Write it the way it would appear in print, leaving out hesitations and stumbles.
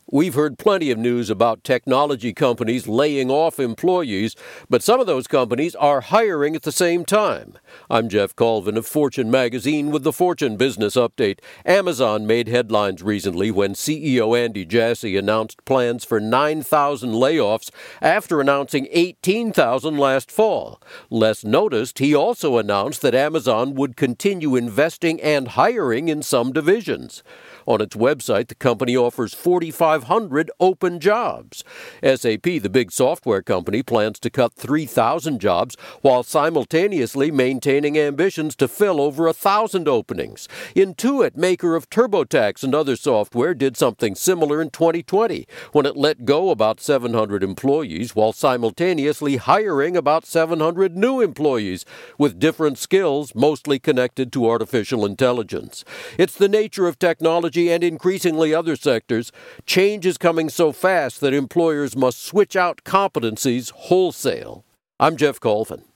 We've heard plenty of news about technology companies laying off employees, but some of those companies are hiring at the same time. I'm Jeff Colvin of Fortune Magazine with the Fortune Business Update. Amazon made headlines recently when CEO Andy Jassy announced plans for 9,000 layoffs after announcing 18,000 last fall. Less noticed, he also announced that Amazon would continue investing and hiring in some divisions. On its website, the company offers 4,500 open jobs. SAP, the big software company, plans to cut 3,000 jobs while simultaneously maintaining ambitions to fill over 1,000 openings. Intuit, maker of TurboTax and other software, did something similar in 2020 when it let go about 700 employees while simultaneously hiring about 700 new employees with different skills, mostly connected to artificial intelligence. It's the nature of technology and increasingly other sectors. Change is coming so fast that employers must switch out competencies wholesale. I'm Jeff Colvin.